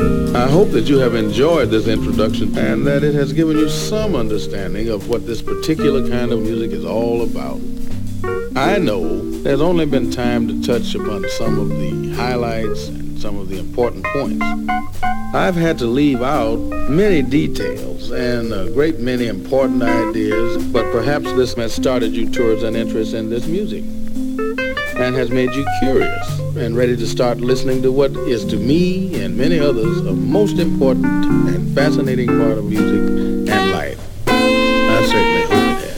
I hope that you have enjoyed this introduction and that it has given you some understanding of what this particular kind of music is all about. I know there's only been time to touch upon some of the highlights and some of the important points. I've had to leave out many details and a great many important ideas, but perhaps this has started you towards an interest in this music and has made you curious and ready to start listening to what is to me and many others a most important and fascinating part of music and life. I certainly hope it has.